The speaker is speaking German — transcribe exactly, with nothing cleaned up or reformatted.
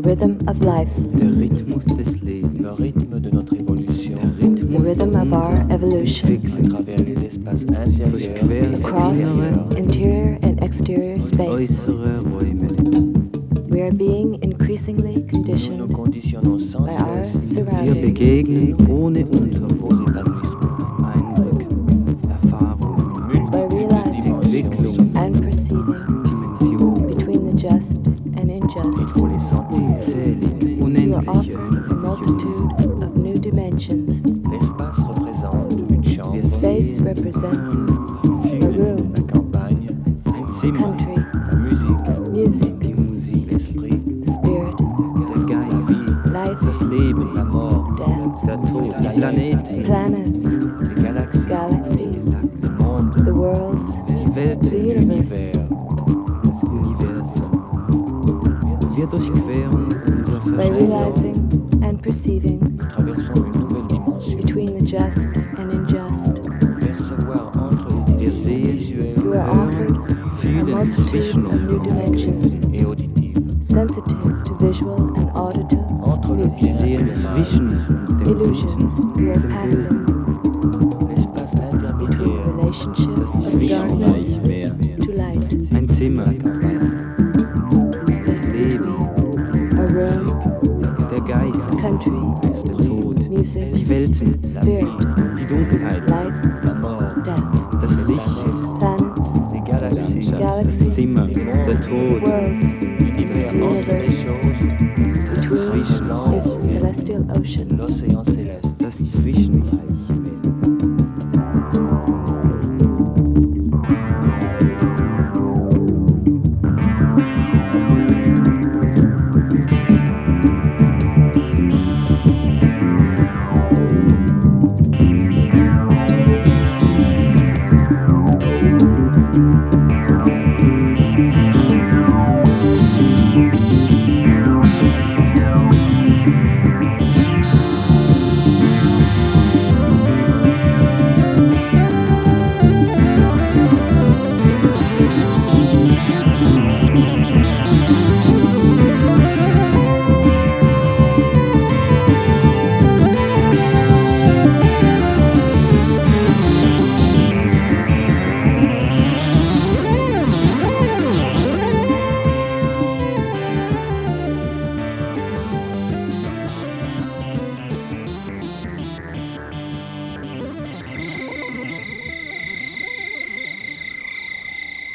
rhythm of life. Der Rhythmus des Lebens. Le rythme de notre évolution. Der Rhythmus The rhythm of our evolution. À travers les espaces intérieurs et Across extérieurs. interior and exterior space. Äußere Räume. We are being increasingly Nous nous conditioned conditionnons sans by our cesse Wir surroundings. begegnen ohne de Unterbruch nouveaux épanouissements. Eindrücken, Erfahrungen, By Multitude de realizing dimensions and perceiving Dimensionen, between the just and il unjust. faut les sentir. unzählige, You are unendliche offered a multitude of new dimensions. L'espace représente une chambre, Space represents a room, la campagne, ein Zimmer, country, la musique, music, die Musik, l'esprit, the spirit, der Geist, life, das Leben, la mort, death, der Tod, die Planeten, planets, les galaxies, galaxies, le monde, the worlds, die Welt, the universe. l'univers. das Universum. Wir durchqueren unser By Verstand realizing and perceiving Nous traversons une nouvelle dimension. between the just and unjust. Percevoir entre les Wir stimuli sehen, visuels You are offered a fühlen zwischen multitude of new uns. dimensions, et auditifs. sensitive to visual and auditive Entre le Wir sehen bien et le mal, zwischen dem illusions. Guten You und are dem passing Bösen. l'espace between the intermédiaire, relationship Das of darkness Zwischenreich to light. Ein Zimmer, la campagne, Space Leben, between a room, der Geist, country, der Tod, die music, Welten, spirit, die Dunkelheit, life, la mort, death, das Licht, planets, les galaxies, Landschaft, das Zimmer, der Tod, worlds. l'univers entre les choses, Between Zwischen is the celestial ocean, l'océan